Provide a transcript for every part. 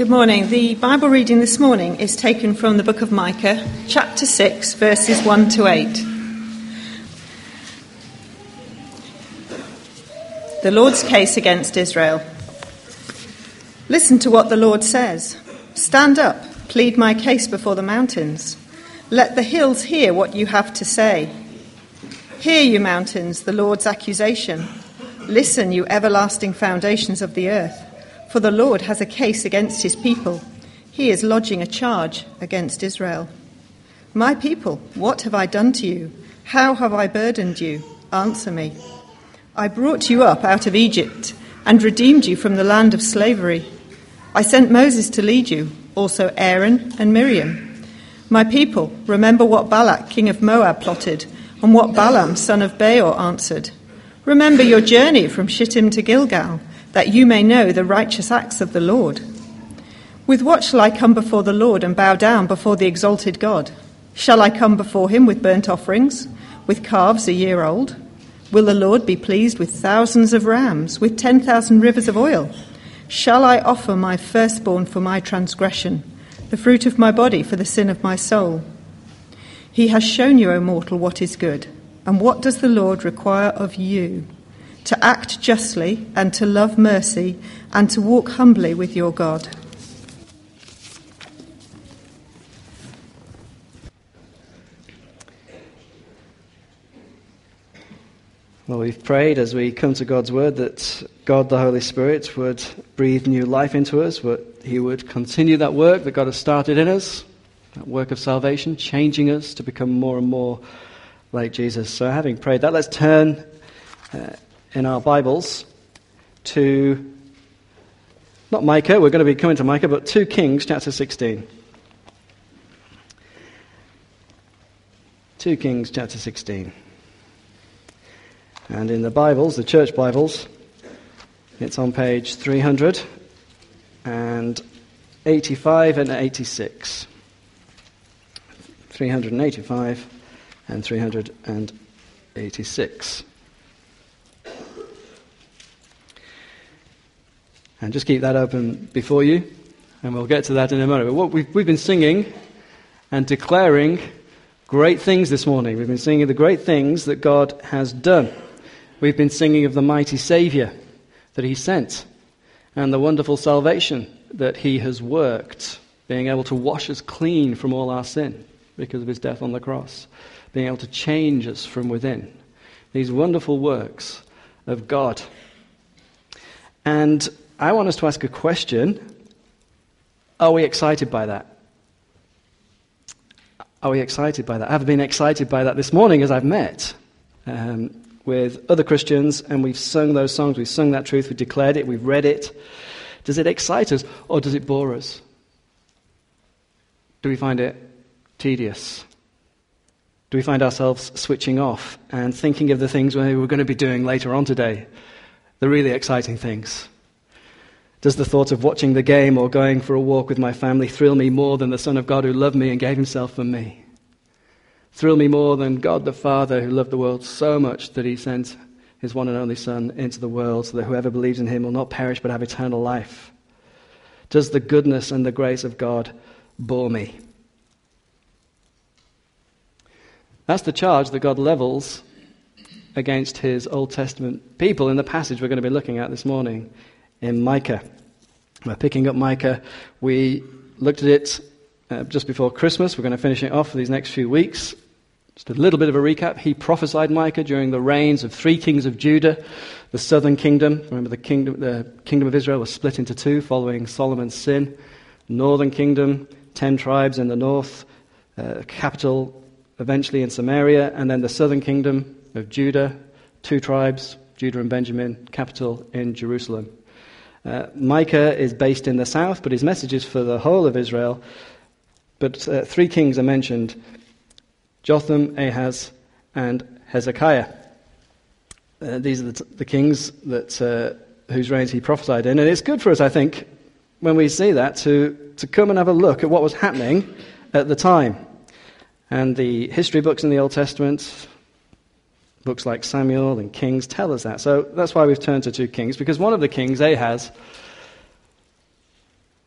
Good morning. The Bible reading this morning is taken from the book of Micah, chapter 6, verses 1 to 8. The Lord's case against Israel. Listen to what the Lord says. Stand up, plead my case before the mountains. Let the hills hear what you have to say. Hear, you mountains, the Lord's accusation. Listen, you everlasting foundations of the earth. For the Lord has a case against his people. He is lodging a charge against Israel. My people, what have I done to you? How have I burdened you? Answer me. I brought you up out of Egypt and redeemed you from the land of slavery. I sent Moses to lead you, also Aaron and Miriam. My people, remember what Balak, king of Moab, plotted, and what Balaam, son of Beor, answered. Remember your journey from Shittim to Gilgal, that you may know the righteous acts of the Lord. With what shall I come before the Lord and bow down before the exalted God? Shall I come before him with burnt offerings, with calves a year old? Will the Lord be pleased with thousands of rams, with 10,000 rivers of oil? Shall I offer my firstborn for my transgression, the fruit of my body for the sin of my soul? He has shown you, O mortal, what is good. And what does the Lord require of you? To act justly and to love mercy and to walk humbly with your God. Well, we've prayed as we come to God's word that God, the Holy Spirit, would breathe new life into us, that he would continue that work that God has started in us, that work of salvation, changing us to become more and more like Jesus. So having prayed that, let's turn in our Bibles to, not Micah, we're going to be coming to Micah, but 2 Kings chapter 16. 2 Kings chapter 16. And in the Bibles, the church Bibles, it's on page 385 and 86. 385 and 386. And just keep that open before you, and we'll get to that in a moment. But what we've been singing and declaring great things this morning. We've been singing the great things that God has done. We've been singing of the mighty Saviour that he sent, and the wonderful salvation that he has worked, being able to wash us clean from all our sin because of his death on the cross, being able to change us from within. These wonderful works of God. And I want us to ask a question. Are we excited by that? Are we excited by that? I've been excited by that this morning as I've met with other Christians, and we've sung those songs, we've sung that truth, we've declared it, we've read it. Does it excite us, or does it bore us? Do we find it tedious? Do we find ourselves switching off and thinking of the things we're going to be doing later on today, the really exciting things? Does the thought of watching the game or going for a walk with my family thrill me more than the Son of God who loved me and gave himself for me? Thrill me more than God the Father who loved the world so much that he sent his one and only Son into the world so that whoever believes in him will not perish but have eternal life? Does the goodness and the grace of God bore me? That's the charge that God levels against his Old Testament people in the passage we're going to be looking at this morning in Micah. We're picking up Micah. We looked at it just before Christmas. We're going to finish it off for these next few weeks. Just a little bit of a recap. He prophesied Micah during the reigns of 3 kings of Judah, the southern kingdom. Remember, the kingdom of Israel was split into 2 following Solomon's sin. Northern kingdom, 10 tribes in the north, capital eventually in Samaria, and then the southern kingdom of Judah, 2 tribes, Judah and Benjamin, capital in Jerusalem. Micah is based in the south, but his message is for the whole of Israel. But 3 kings are mentioned: Jotham, Ahaz, and Hezekiah. These are the kings that whose reigns he prophesied in. And it's good for us, I think, when we see that, to come and have a look at what was happening at the time. And the history books in the Old Testament, books like Samuel and Kings, tell us that. So that's why we've turned to 2 kings, because one of the kings, Ahaz,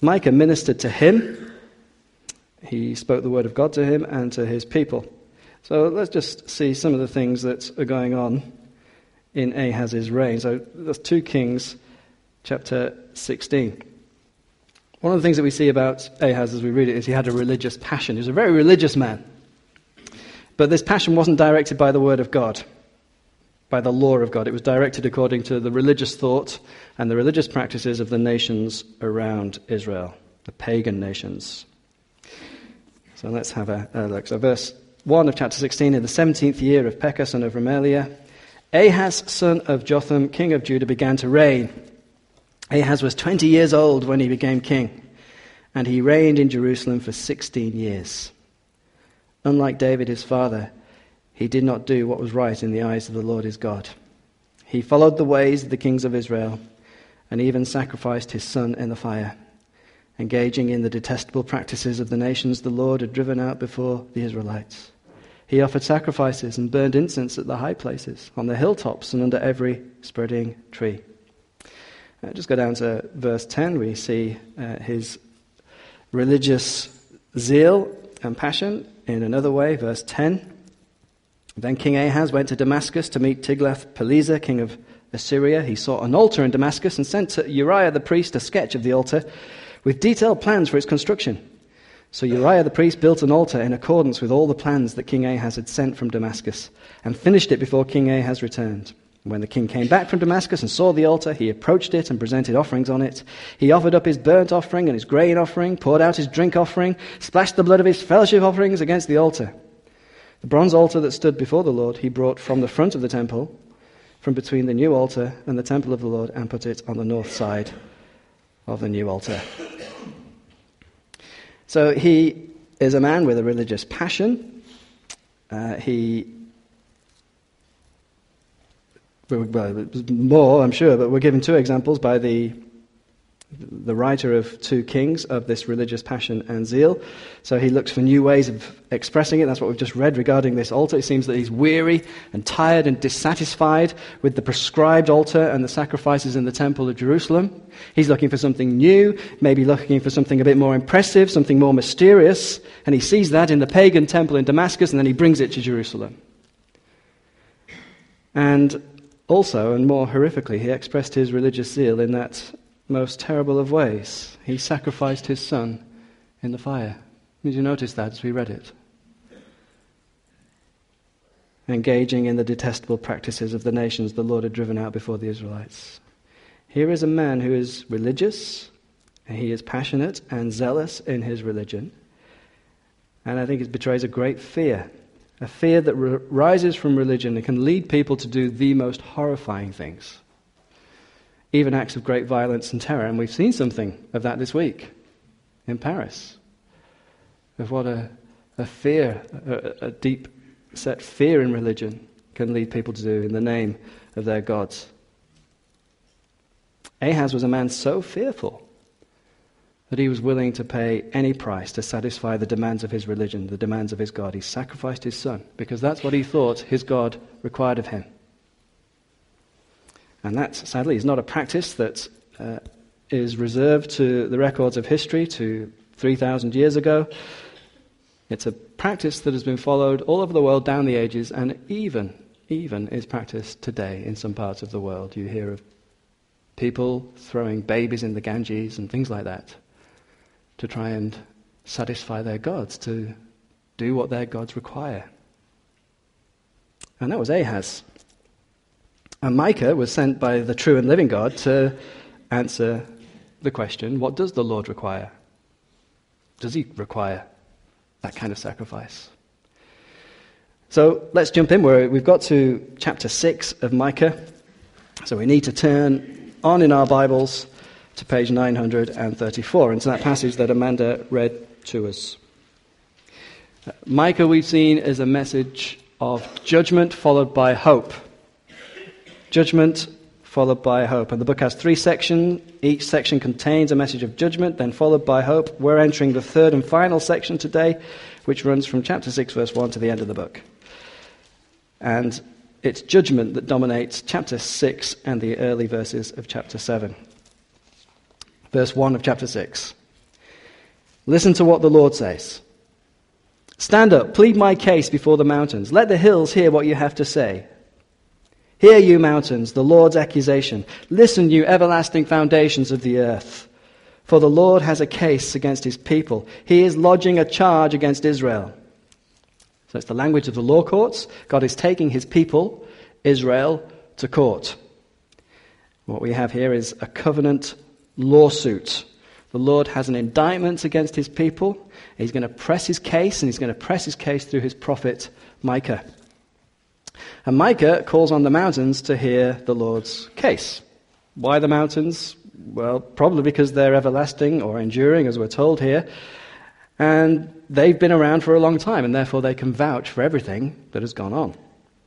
Micah ministered to him. He spoke the word of God to him and to his people. So let's just see some of the things that are going on in Ahaz's reign. So that's 2 Kings chapter 16. One of the things that we see about Ahaz as we read it is he had a religious passion. He was a very religious man. But this passion wasn't directed by the word of God, by the law of God. It was directed according to the religious thought and the religious practices of the nations around Israel, the pagan nations. So let's have a look. So verse 1 of chapter 16, in the 17th year of Pekah, son of Remaliah, Ahaz, son of Jotham, king of Judah, began to reign. Ahaz was 20 years old when he became king, and he reigned in Jerusalem for 16 years. Unlike David his father, he did not do what was right in the eyes of the Lord his God. He followed the ways of the kings of Israel, and even sacrificed his son in the fire, engaging in the detestable practices of the nations the Lord had driven out before the Israelites. He offered sacrifices and burned incense at the high places, on the hilltops and under every spreading tree. Just go down to verse 10. We see his religious zeal and passion in another way. Verse 10. Then King Ahaz went to Damascus to meet Tiglath-Pileser, king of Assyria. He saw an altar in Damascus and sent to Uriah the priest a sketch of the altar with detailed plans for its construction. So Uriah the priest built an altar in accordance with all the plans that King Ahaz had sent from Damascus and finished it before King Ahaz returned. When the king came back from Damascus and saw the altar, he approached it and presented offerings on it. He offered up his burnt offering and his grain offering, poured out his drink offering, splashed the blood of his fellowship offerings against the altar. The bronze altar that stood before the Lord he brought from the front of the temple, from between the new altar and the temple of the Lord, and put it on the north side of the new altar. So he is a man with a religious passion. Well, it was more, I'm sure, but we're given 2 examples by the writer of 2 Kings of this religious passion and zeal. So he looks for new ways of expressing it. That's what we've just read regarding this altar. It seems that he's weary and tired and dissatisfied with the prescribed altar and the sacrifices in the temple of Jerusalem. He's looking for something new, maybe looking for something a bit more impressive, something more mysterious, and he sees that in the pagan temple in Damascus, and then he brings it to Jerusalem. And also, and more horrifically, he expressed his religious zeal in that most terrible of ways. He sacrificed his son in the fire. Did you notice that as we read it? Engaging in the detestable practices of the nations the Lord had driven out before the Israelites. Here is a man who is religious, and he is passionate and zealous in his religion. And I think it betrays a great fear. A fear that rises from religion and can lead people to do the most horrifying things. Even acts of great violence and terror. And we've seen something of that this week in Paris. Of what a fear, a deep set fear in religion can lead people to do in the name of their gods. Ahaz was a man so fearful that he was willing to pay any price to satisfy the demands of his religion, the demands of his God. He sacrificed his son because that's what he thought his God required of him. And that, sadly, is not a practice that is reserved to the records of history, to 3,000 years ago. It's a practice that has been followed all over the world down the ages, and even is practiced today in some parts of the world. You hear of people throwing babies in the Ganges and things like that to try and satisfy their gods, to do what their gods require. And that was Ahaz. And Micah was sent by the true and living God to answer the question, what does the Lord require? Does he require that kind of sacrifice? So let's jump in. We've got to chapter 6 of Micah. So we need to turn on in our Bibles to page 934, into that passage that Amanda read to us. Micah, we've seen, is a message of judgment followed by hope. Judgment followed by hope. And the book has 3 sections. Each section contains a message of judgment, then followed by hope. We're entering the third and final section today, which runs from chapter 6, verse 1 to the end of the book. And it's judgment that dominates chapter 6 and the early verses of chapter 7. Verse 1 of chapter 6. Listen to what the Lord says. Stand up, plead my case before the mountains. Let the hills hear what you have to say. Hear, you mountains, the Lord's accusation. Listen, you everlasting foundations of the earth. For the Lord has a case against his people. He is lodging a charge against Israel. So it's the language of the law courts. God is taking his people, Israel, to court. What we have here is a covenant lawsuit. The Lord has an indictment against his people. He's going to press his case, and he's going to press his case through his prophet Micah. And Micah calls on the mountains to hear the Lord's case. Why the mountains? Well, probably because they're everlasting or enduring, as we're told here. And they've been around for a long time, and therefore they can vouch for everything that has gone on.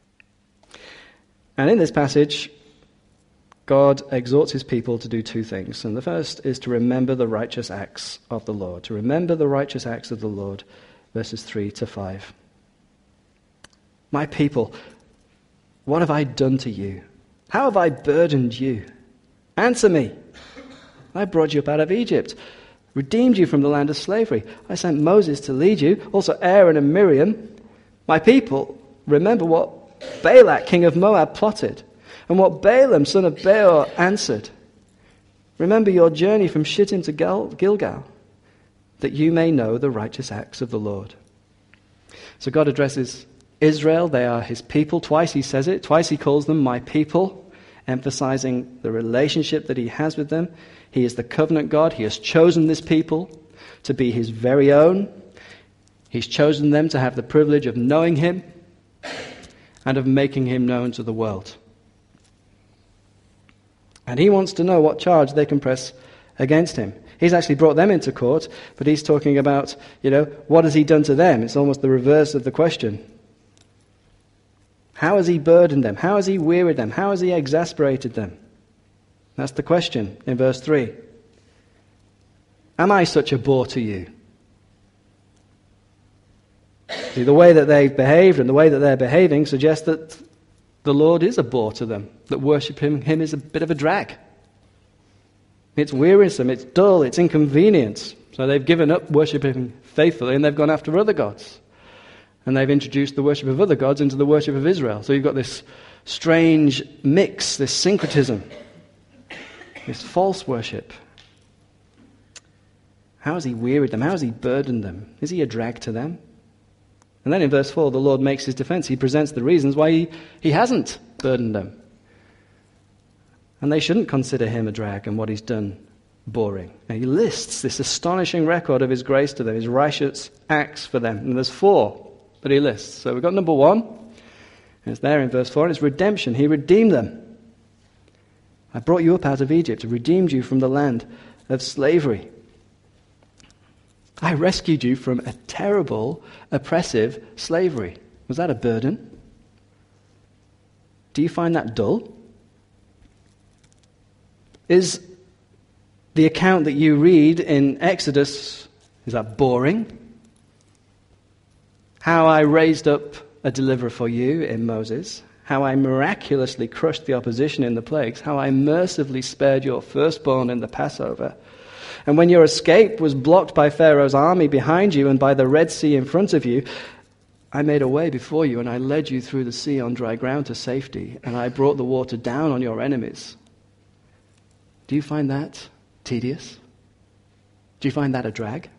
And in this passage, God exhorts his people to do two things. And the first is to remember the righteous acts of the Lord. To remember the righteous acts of the Lord, verses 3 to 5. My people, what have I done to you? How have I burdened you? Answer me. I brought you up out of Egypt, redeemed you from the land of slavery. I sent Moses to lead you, also Aaron and Miriam. My people, remember what Balak, king of Moab, plotted, and what Balaam, son of Beor, answered. Remember your journey from Shittim to Gilgal, that you may know the righteous acts of the Lord. So God addresses Israel. They are his people. Twice he says it. Twice he calls them my people, emphasizing the relationship that he has with them. He is the covenant God. He has chosen this people to be his very own. He's chosen them to have the privilege of knowing him and of making him known to the world. And he wants to know what charge they can press against him. He's actually brought them into court, but he's talking about, what has he done to them? It's almost the reverse of the question. How has he burdened them? How has he wearied them? How has he exasperated them? That's the question in verse 3. Am I such a bore to you? See, the way that they've behaved and the way that they're behaving suggests that the Lord is a bore to them, that worshiping him is a bit of a drag. It's wearisome, it's dull, it's inconvenient. So they've given up worshiping faithfully and they've gone after other gods. And they've introduced the worship of other gods into the worship of Israel. So you've got this strange mix, this syncretism, this false worship. How has he wearied them? How has he burdened them? Is he a drag to them? And then in verse 4, the Lord makes his defense. He presents the reasons why he hasn't burdened them. And they shouldn't consider him a drag and what he's done boring. And he lists this astonishing record of his grace to them, his righteous acts for them. And there's 4 that he lists. So we've got number 1, and it's there in verse 4, and it's redemption. He redeemed them. I brought you up out of Egypt, redeemed you from the land of slavery. I rescued you from a terrible, oppressive slavery. Was that a burden? Do you find that dull? Is the account that you read in Exodus, is that boring? How I raised up a deliverer for you in Moses, how I miraculously crushed the opposition in the plagues, how I mercifully spared your firstborn in the Passover. And when your escape was blocked by Pharaoh's army behind you and by the Red Sea in front of you, I made a way before you and I led you through the sea on dry ground to safety, and I brought the water down on your enemies. Do you find that tedious? Do you find that a drag?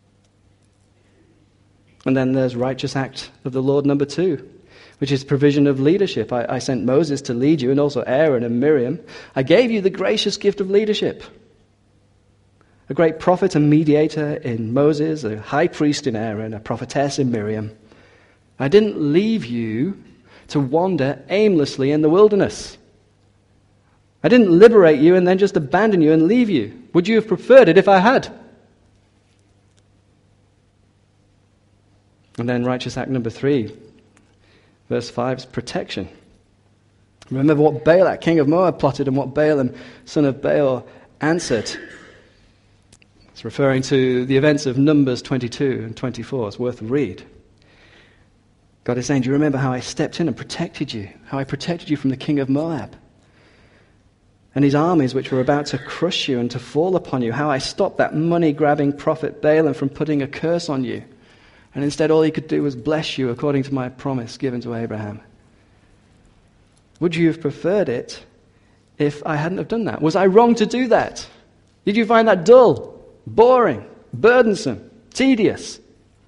And then there's righteous act of the Lord, number 2, which is provision of leadership. I sent Moses to lead you, and also Aaron and Miriam. I gave you the gracious gift of leadership. A great prophet and mediator in Moses, a high priest in Aaron, a prophetess in Miriam. I didn't leave you to wander aimlessly in the wilderness. I didn't liberate you and then just abandon you and leave you. Would you have preferred it if I had? And then righteous act number 3, verse 5 is protection. Remember what Balak, king of Moab, plotted and what Balaam, son of Beor, answered. It's referring to the events of Numbers 22 and 24. It's worth a read. God is saying, do you remember how I stepped in and protected you? How I protected you from the king of Moab? and his armies which were about to crush you and to fall upon you, how I stopped that money-grabbing prophet Balaam from putting a curse on you. And instead all he could do was bless you according to my promise given to Abraham. Would you have preferred it if I hadn't have done that? Was I wrong to do that? Did you find that dull, boring, burdensome, tedious?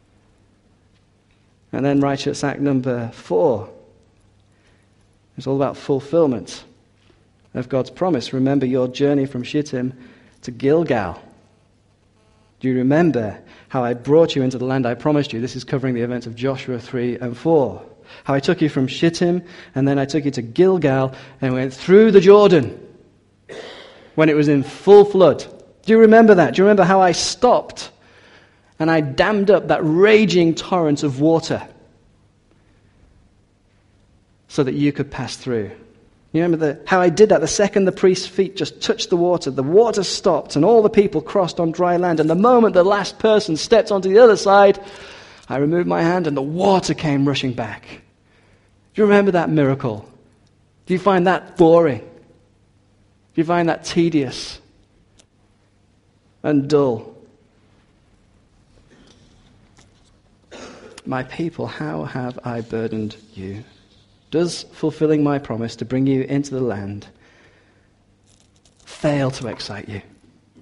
And then righteous act number 4. It's all about fulfillment of God's promise. Remember your journey from Shittim to Gilgal. Do you remember how I brought you into the land I promised you? This is covering the events of Joshua 3 and 4. How I took you from Shittim, and then I took you to Gilgal, and went through the Jordan when it was in full flood. Do you remember that? Do you remember how I stopped and I dammed up that raging torrent of water so that you could pass through? You remember how I did that? The second the priest's feet just touched the water stopped, and all the people crossed on dry land. And the moment the last person stepped onto the other side, I removed my hand and the water came rushing back. Do you remember that miracle? Do you find that boring? Do you find that tedious and dull? My people, how have I burdened you? Does fulfilling my promise to bring you into the land fail to excite you?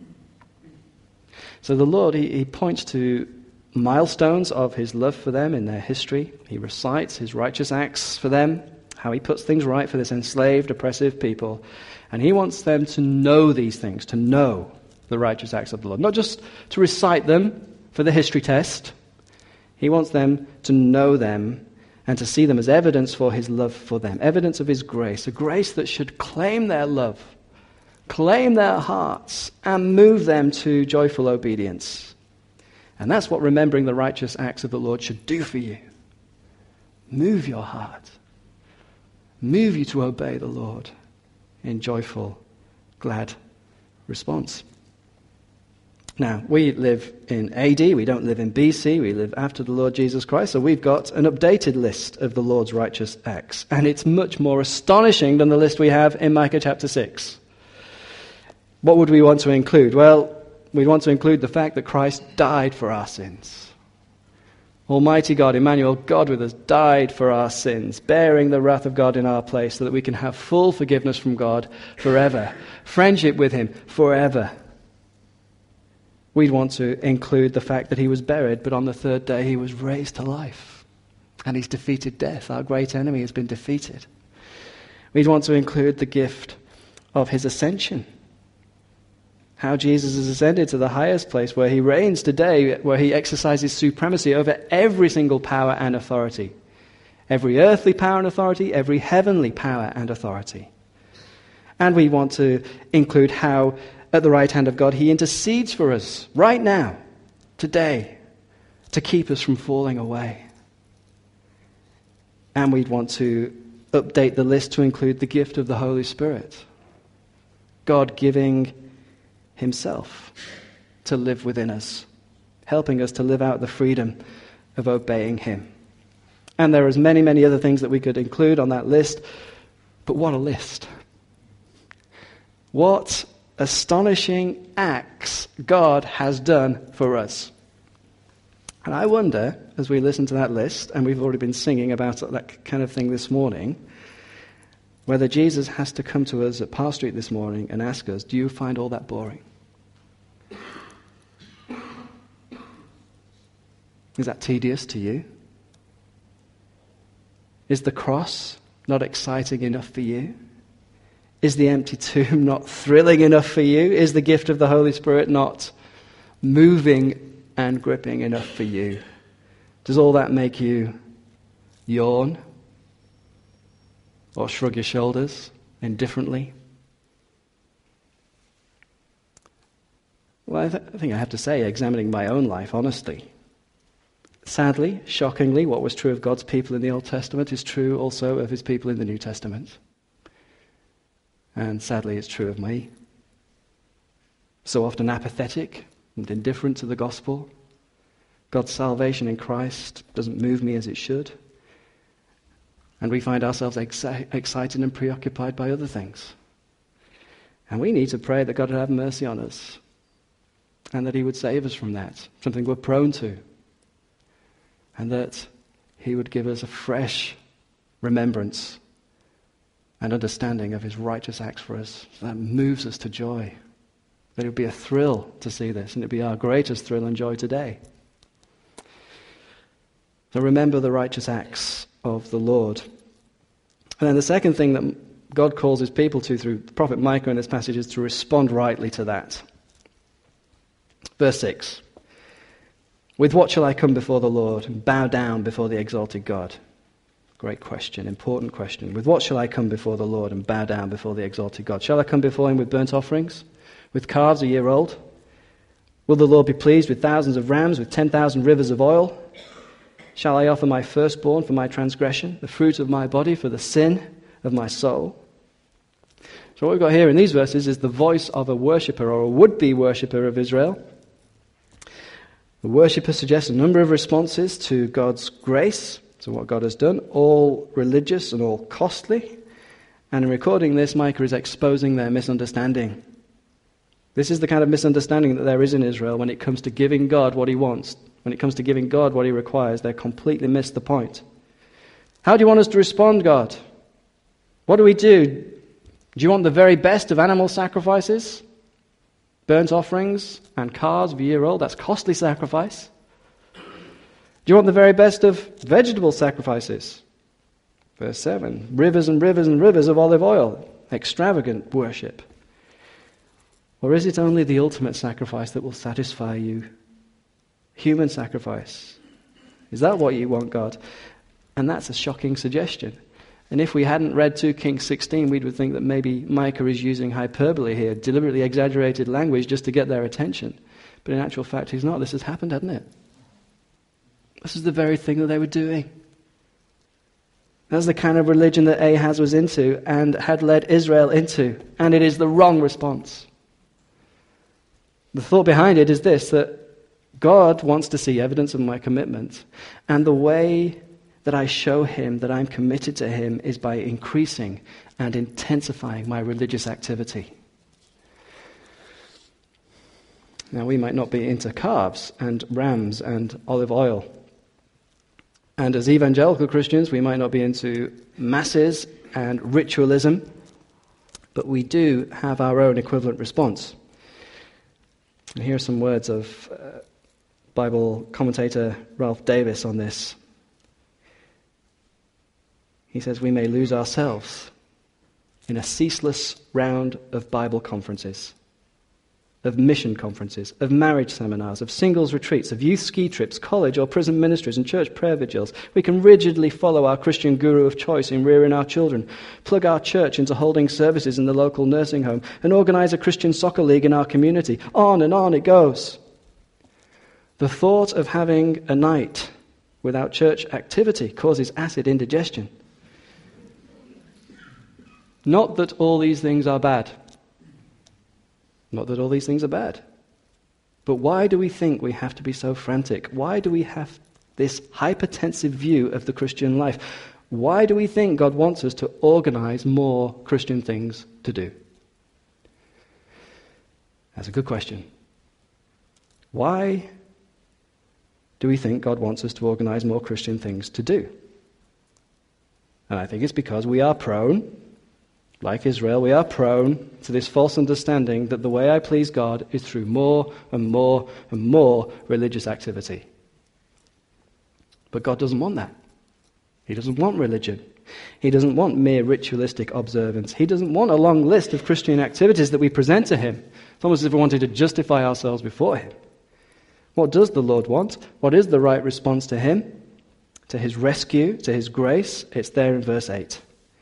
So the Lord, he points to milestones of his love for them in their history. He recites his righteous acts for them, how he puts things right for this enslaved, oppressive people. And he wants them to know these things, to know the righteous acts of the Lord. Not just to recite them for the history test. He wants them to know them and to see them as evidence for his love for them, evidence of his grace, a grace that should claim their love, claim their hearts, and move them to joyful obedience. And that's what remembering the righteous acts of the Lord should do for you. Move your heart. Move you to obey the Lord in joyful, glad response. Now, we live in AD, we don't live in BC, we live after the Lord Jesus Christ, so we've got an updated list of the Lord's righteous acts. And it's much more astonishing than the list we have in Micah chapter 6. What would we want to include? Well, we'd want to include the fact that Christ died for our sins. Almighty God, Emmanuel, God with us, died for our sins, bearing the wrath of God in our place so that we can have full forgiveness from God forever, friendship with him forever. We'd want to include the fact that he was buried, but on the third day he was raised to life. And he's defeated death. Our great enemy has been defeated. We'd want to include the gift of his ascension. How Jesus has ascended to the highest place where he reigns today, where he exercises supremacy over every single power and authority. Every earthly power and authority, every heavenly power and authority. And we want to include how at the right hand of God, he intercedes for us right now, today, to keep us from falling away. And we'd want to update the list to include the gift of the Holy Spirit. God giving himself to live within us, helping us to live out the freedom of obeying him. And there are many, many other things that we could include on that list, but what a list. What astonishing acts God has done for us. And I wonder, as we listen to that list, and we've already been singing about that kind of thing this morning, whether Jesus has to come to us at Parr Street this morning and ask us, do you find all that boring? Is that tedious to you? Is the cross not exciting enough for you? Is the empty tomb not thrilling enough for you? Is the gift of the Holy Spirit not moving and gripping enough for you? Does all that make you yawn? Or shrug your shoulders indifferently? Well, I think I have to say, examining my own life honestly, sadly, shockingly, what was true of God's people in the Old Testament is true also of his people in the New Testament. And sadly, it's true of me. So often apathetic and indifferent to the gospel. God's salvation in Christ doesn't move me as it should. And we find ourselves excited and preoccupied by other things. And we need to pray that God would have mercy on us and that he would save us from that, something we're prone to. And that he would give us a fresh remembrance and understanding of his righteous acts for us. That moves us to joy. That it would be a thrill to see this, and it would be our greatest thrill and joy today. So remember the righteous acts of the Lord. And then the second thing that God calls his people to through the prophet Micah in this passage is to respond rightly to that. Verse 6. With what shall I come before the Lord and bow down before the exalted God? Great question, important question. With what shall I come before the Lord and bow down before the exalted God? Shall I come before him with burnt offerings, with calves a year old? Will the Lord be pleased with thousands of rams, with 10,000 rivers of oil? Shall I offer my firstborn for my transgression, the fruit of my body for the sin of my soul? So what we've got here in these verses is the voice of a worshipper or a would-be worshipper of Israel. The worshipper suggests a number of responses to God's grace, to what God has done, all religious and all costly. And in recording this, Micah is exposing their misunderstanding. This is the kind of misunderstanding that there is in Israel when it comes to giving God what he wants. When it comes to giving God what he requires, they completely miss the point. How do you want us to respond, God? What do we do? Do you want the very best of animal sacrifices? Burnt offerings and calves of a year old? That's costly sacrifice. Do you want the very best of vegetable sacrifices? Verse 7. Rivers and rivers and rivers of olive oil. Extravagant worship. Or is it only the ultimate sacrifice that will satisfy you? Human sacrifice. Is that what you want, God? And that's a shocking suggestion. And if we hadn't read 2 Kings 16, we would think that maybe Micah is using hyperbole here, deliberately exaggerated language just to get their attention. But in actual fact, he's not. This has happened, hasn't it? This is the very thing that they were doing. That's the kind of religion that Ahaz was into and had led Israel into. And it is the wrong response. The thought behind it is this, that God wants to see evidence of my commitment. And the way that I show him that I'm committed to him is by increasing and intensifying my religious activity. Now, we might not be into calves and rams and olive oil. And as evangelical Christians, we might not be into masses and ritualism, but we do have our own equivalent response. And here are some words of Bible commentator Ralph Davis on this. He says, we may lose ourselves in a ceaseless round of Bible conferences, of mission conferences, of marriage seminars, of singles retreats, of youth ski trips, college or prison ministries and church prayer vigils. We can rigidly follow our Christian guru of choice in rearing our children, plug our church into holding services in the local nursing home, and organize a Christian soccer league in our community. On and on it goes. The thought of having a night without church activity causes acid indigestion. Not that all these things are bad. Not that all these things are bad. But why do we think we have to be so frantic? Why do we have this hypertensive view of the Christian life? Why do we think God wants us to organize more Christian things to do? That's a good question. Why do we think God wants us to organize more Christian things to do? And I think it's because we are prone, like Israel, we are prone to this false understanding that the way I please God is through more and more and more religious activity. But God doesn't want that. He doesn't want religion. He doesn't want mere ritualistic observance. He doesn't want a long list of Christian activities that we present to him. It's almost as if we wanted to justify ourselves before him. What does the Lord want? What is the right response to him? To his rescue, to his grace? It's there in verse 8.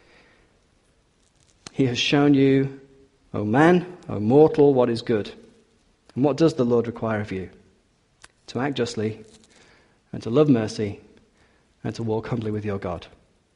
He has shown you, O man, O mortal, what is good. And what does the Lord require of you? To act justly, and to love mercy, and to walk humbly with your God.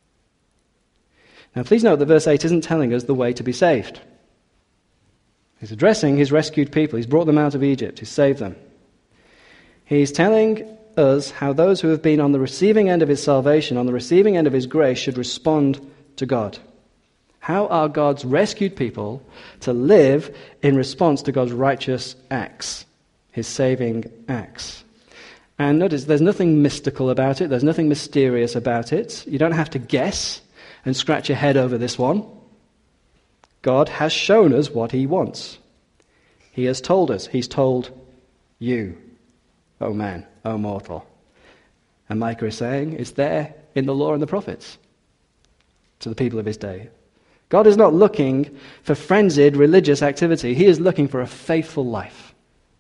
Now please note that verse 8 isn't telling us the way to be saved. He's addressing his rescued people. He's brought them out of Egypt. He's saved them. He's telling us how those who have been on the receiving end of his salvation, on the receiving end of his grace, should respond to God. How are God's rescued people to live in response to God's righteous acts, his saving acts? And notice, there's nothing mystical about it. There's nothing mysterious about it. You don't have to guess and scratch your head over this one. God has shown us what he wants. He has told us. He's told you, O man, O mortal. And Micah is saying it's there in the law and the prophets to the people of his day. God is not looking for frenzied religious activity. He is looking for a faithful life.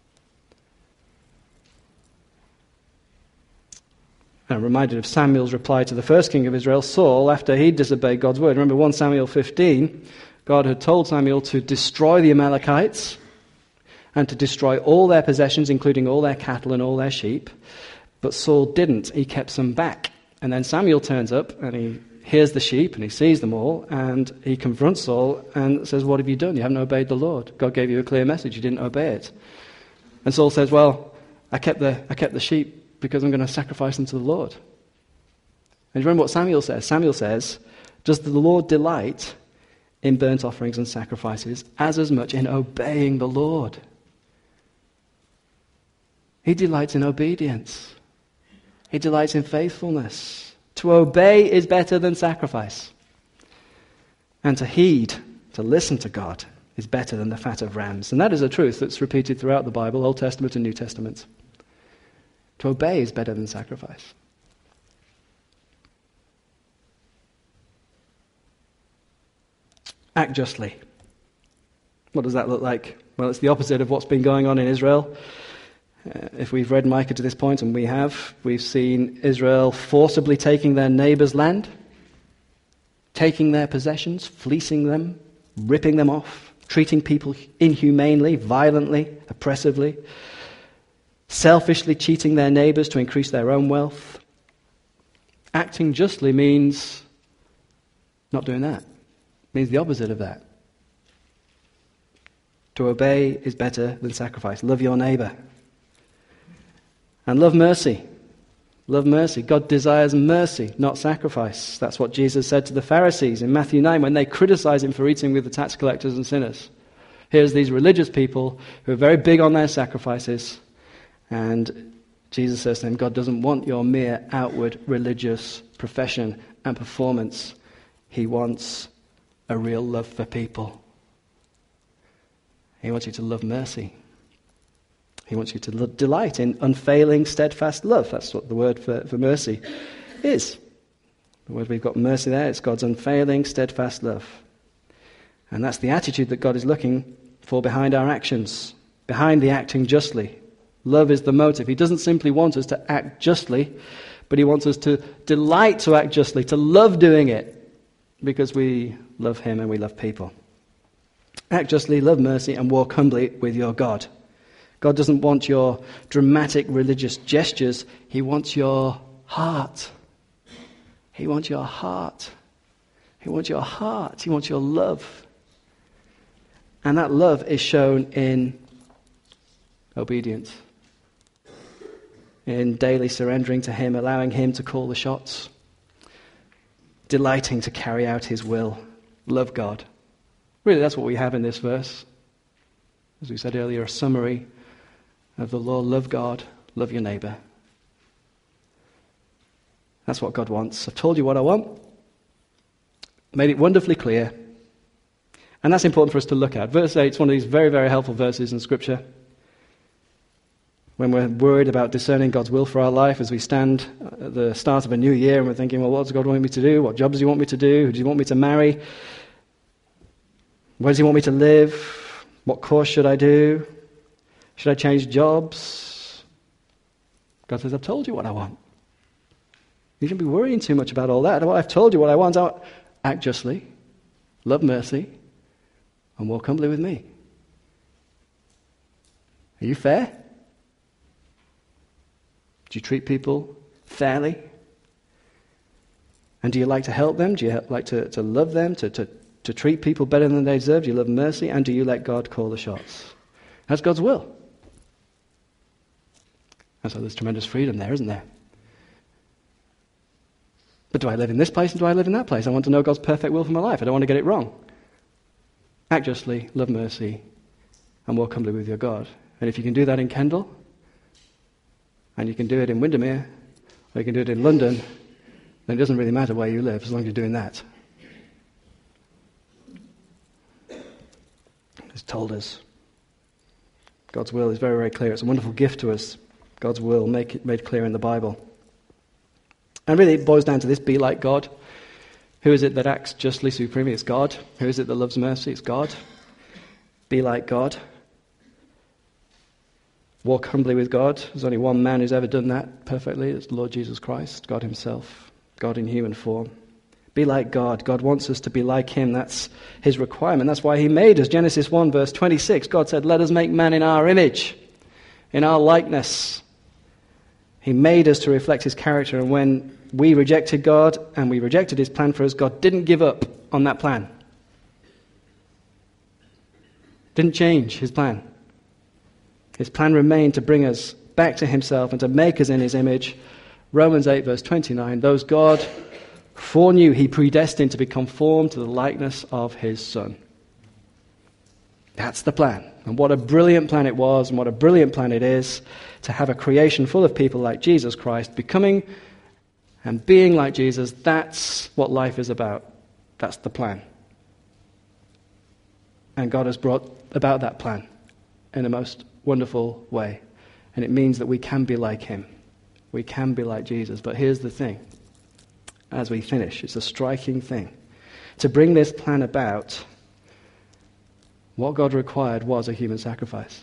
I'm reminded of Samuel's reply to the first king of Israel, Saul, after he'd disobeyed God's word. Remember 1 Samuel 15, God had told Samuel to destroy the Amalekites and to destroy all their possessions, including all their cattle and all their sheep. But Saul didn't. He kept some back. And then Samuel turns up and he hears the sheep and he sees them all and he confronts Saul and says, what have you done? You haven't obeyed the Lord. God gave you a clear message. You didn't obey it. And Saul says, well, I kept the sheep because I'm going to sacrifice them to the Lord. And you remember what Samuel says? Samuel says, does the Lord delight in burnt offerings and sacrifices as much in obeying the Lord? He delights in obedience. He delights in faithfulness. To obey is better than sacrifice. And to heed, to listen to God, is better than the fat of rams. And that is a truth that's repeated throughout the Bible, Old Testament and New Testament. To obey is better than sacrifice. Act justly. What does that look like? Well, it's the opposite of what's been going on in Israel. If we've read Micah to this point, and we've seen Israel forcibly taking their neighbour's land, taking their possessions, fleecing them, ripping them off, treating people inhumanely, violently, oppressively, selfishly cheating their neighbours to increase their own wealth. Acting justly means not doing that. It means the opposite of that. To obey is better than sacrifice. Love your neighbour. And love mercy. Love mercy. God desires mercy, not sacrifice. That's what Jesus said to the Pharisees in Matthew 9 when they criticise him for eating with the tax collectors and sinners. Here's these religious people who are very big on their sacrifices. And Jesus says to them, God doesn't want your mere outward religious profession and performance. He wants a real love for people. He wants you to love mercy. He wants you to delight in unfailing, steadfast love. That's what the word for mercy is. The word we've got mercy there, it's God's unfailing, steadfast love. And that's the attitude that God is looking for behind our actions, behind the acting justly. Love is the motive. He doesn't simply want us to act justly, but he wants us to delight to act justly, to love doing it, because we love him and we love people. Act justly, love mercy, and walk humbly with your God. God doesn't want your dramatic religious gestures. He wants your heart. He wants your heart. He wants your heart. He wants your love. And that love is shown in obedience, in daily surrendering to him, allowing him to call the shots, delighting to carry out his will. Love God. Really, that's what we have in this verse. As we said earlier, a summary of the law. Love God, love your neighbour. That's what God wants. I've told you what I want. Made it wonderfully clear. And that's important for us to look at. Verse 8 is one of these very, very helpful verses in Scripture. When we're worried about discerning God's will for our life, as we stand at the start of a new year and we're thinking, well, what does God want me to do? What jobs does he want me to do? Who does he want me to marry? Where does he want me to live? What course should I do? Should I change jobs? God says, I've told you what I want. You shouldn't be worrying too much about all that. I've told you what I want. Act justly, love mercy, and walk humbly with me. Are you fair? Do you treat people fairly? And do you like to help them? Do you like to love them, to treat people better than they deserve? Do you love mercy? And do you let God call the shots? That's God's will. And so there's tremendous freedom there, isn't there? But But do I live in this place and do I live in that place? I want to know God's perfect will for my life. I don't want to get it wrong. Act justly, love mercy, and walk humbly with your God. And if you can do that in Kendal, and you can do it in Windermere, or you can do it in London, then it doesn't really matter where you live as long as you're doing that. It's told us. God's will is very, very clear. It's a wonderful gift to us. God's will made clear in the Bible. And really it boils down to this: be like God. Who is it that acts justly, supremely? It's God. Who is it that loves mercy? It's God. Be like God. Walk humbly with God. There's only one man who's ever done that perfectly. It's the Lord Jesus Christ, God himself, God in human form. Be like God. God wants us to be like him. That's his requirement. That's why he made us. Genesis 1 verse 26, God said, let us make man in our image, in our likeness. He made us to reflect his character, and when we rejected God and we rejected his plan for us, God didn't give up on that plan. Didn't change his plan. His plan remained to bring us back to himself and to make us in his image. Romans 8 verse 29, those God foreknew, he predestined to be conformed to the likeness of his Son. That's the plan. And what a brilliant plan it was, and what a brilliant plan it is to have a creation full of people like Jesus Christ, becoming and being like Jesus. That's what life is about. That's the plan. And God has brought about that plan in a most wonderful way. And it means that we can be like him. We can be like Jesus. But here's the thing. As we finish, it's a striking thing. To bring this plan about, what God required was a human sacrifice.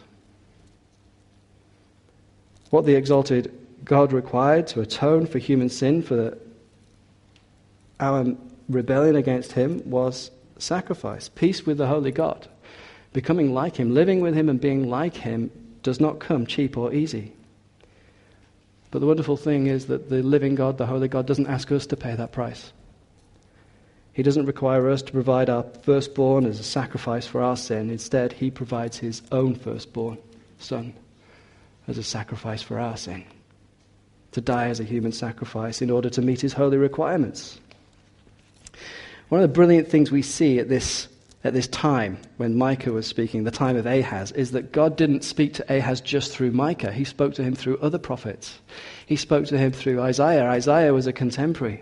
What the exalted God required to atone for human sin, for our rebellion against him, was sacrifice. Peace with the holy God. Becoming like him, living with him and being like him does not come cheap or easy. But the wonderful thing is that the living God, the holy God, doesn't ask us to pay that price. He doesn't require us to provide our firstborn as a sacrifice for our sin. Instead, he provides his own firstborn son as a sacrifice for our sin, to die as a human sacrifice in order to meet his holy requirements. One of the brilliant things we see at this time when Micah was speaking, the time of Ahaz, is that God didn't speak to Ahaz just through Micah. He spoke to him through other prophets. He spoke to him through Isaiah. Isaiah was a contemporary.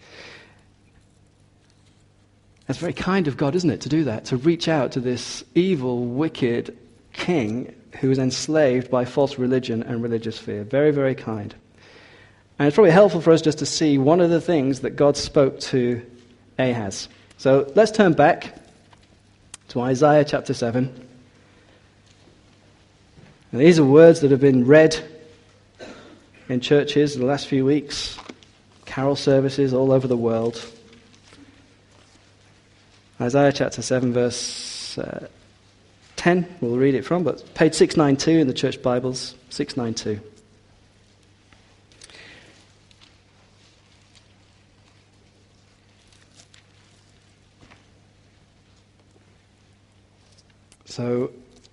That's very kind of God, isn't it, to do that, to reach out to this evil, wicked king who was enslaved by false religion and religious fear. Very, very kind. And it's probably helpful for us just to see one of the things that God spoke to Ahaz. So let's turn back to Isaiah chapter 7. And these are words that have been read in churches in the last few weeks, carol services all over the world. Isaiah chapter 7 verse 10, we'll read it from, but page 692 in the church Bibles, 692. So,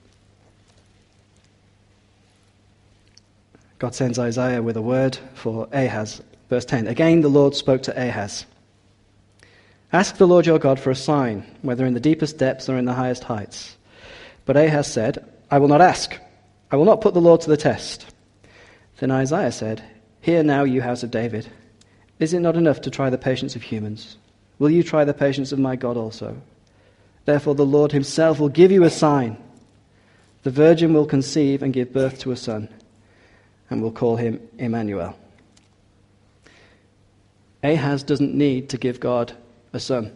God sends Isaiah with a word for Ahaz. Verse 10, again the Lord spoke to Ahaz. Ask the Lord your God for a sign, whether in the deepest depths or in the highest heights. But Ahaz said, I will not ask. I will not put the Lord to the test. Then Isaiah said, hear now, you house of David. Is it not enough to try the patience of humans? Will you try the patience of my God also? Therefore the Lord himself will give you a sign. The virgin will conceive and give birth to a son, and will call him Emmanuel. Ahaz doesn't need to give God a son.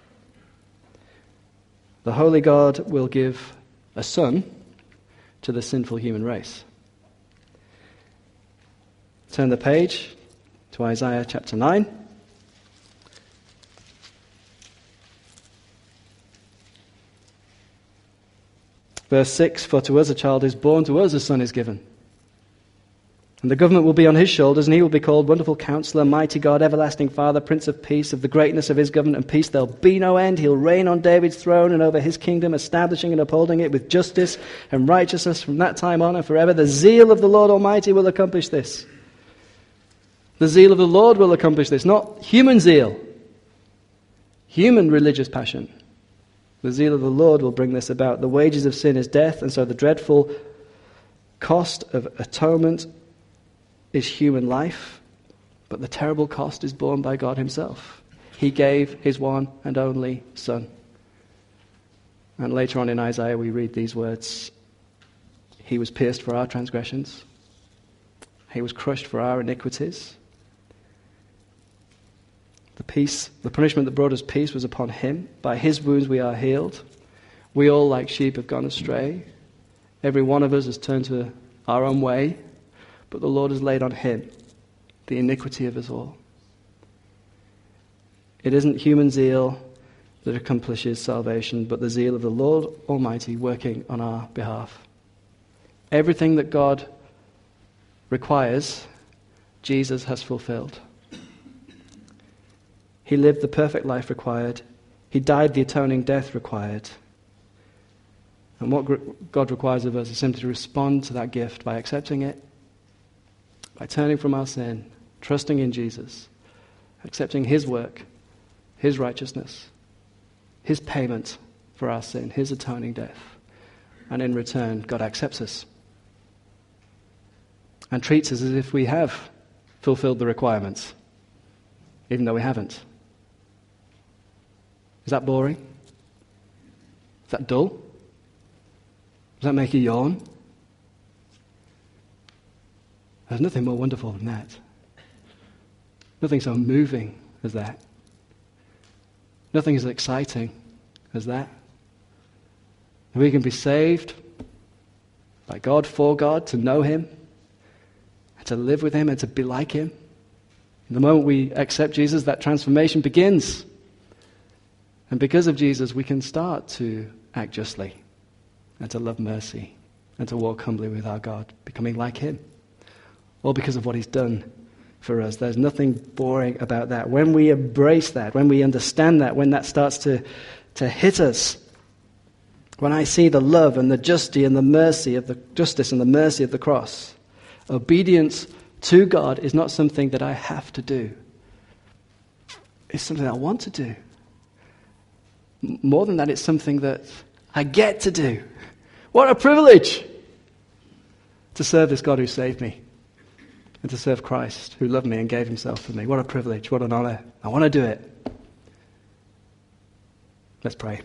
The holy God will give a son to the sinful human race. Turn the page to Isaiah chapter 9. Verse 6, for to us a child is born, to us a son is given. And the government will be on his shoulders, and he will be called Wonderful Counselor, Mighty God, Everlasting Father, Prince of Peace. Of the greatness of his government and peace there'll be no end. He'll reign on David's throne and over his kingdom, establishing and upholding it with justice and righteousness from that time on and forever. The zeal of the Lord Almighty will accomplish this. The zeal of the Lord will accomplish this, not human zeal, human religious passion. The zeal of the Lord will bring this about. The wages of sin is death, and so the dreadful cost of atonement is human life, but the terrible cost is borne by God himself. He gave his one and only Son. And later on in Isaiah we read these words, he was pierced for our transgressions, he was crushed for our iniquities. The punishment that brought us peace was upon him. By his wounds we are healed. We all like sheep have gone astray. Every one of us has turned to our own way, but the Lord has laid on him the iniquity of us all. It isn't human zeal that accomplishes salvation, but the zeal of the Lord Almighty working on our behalf. Everything that God requires, Jesus has fulfilled. He lived the perfect life required. He died the atoning death required. And what God requires of us is simply to respond to that gift by accepting it, by turning from our sin, trusting in Jesus, accepting his work, his righteousness, his payment for our sin, his atoning death. And in return, God accepts us and treats us as if we have fulfilled the requirements, even though we haven't. Is that boring? Is that dull? Does that make you yawn? There's nothing more wonderful than that. Nothing so moving as that. Nothing as exciting as that. And we can be saved by God, for God, to know him, and to live with him, and to be like him. The moment we accept Jesus, that transformation begins. And because of Jesus, we can start to act justly, and to love mercy, and to walk humbly with our God, becoming like him. All because of what he's done for us. There's nothing boring about that. When we embrace that, when we understand that, when that starts to hit us, when I see the love and the justice and the mercy of the cross, obedience to God is not something that I have to do. It's something I want to do. More than that, it's something that I get to do. What a privilege to serve this God who saved me, and to serve Christ who loved me and gave himself for me. What a privilege, what an honor. I want to do it. Let's pray.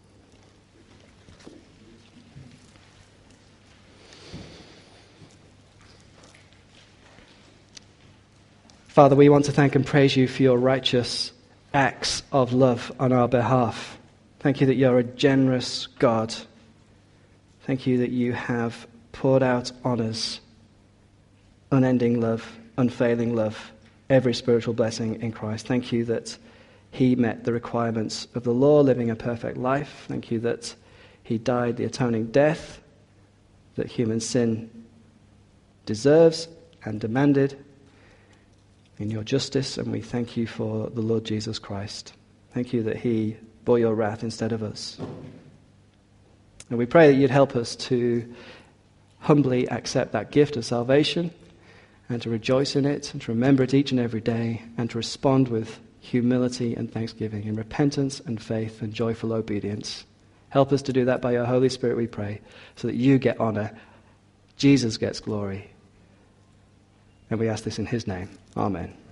Father, we want to thank and praise you for your righteous acts of love on our behalf. Thank you that you're a generous God. Thank you that you have poured out on us unending love, unfailing love, every spiritual blessing in Christ. Thank you that he met the requirements of the law, living a perfect life. Thank you that he died the atoning death that human sin deserves and demanded in your justice. And we thank you for the Lord Jesus Christ. Thank you that he bore your wrath instead of us. And we pray that you'd help us to humbly accept that gift of salvation, and to rejoice in it, and to remember it each and every day, and to respond with humility and thanksgiving, in repentance and faith and joyful obedience. Help us to do that by your Holy Spirit, we pray, so that you get honor, Jesus gets glory. And we ask this in his name. Amen.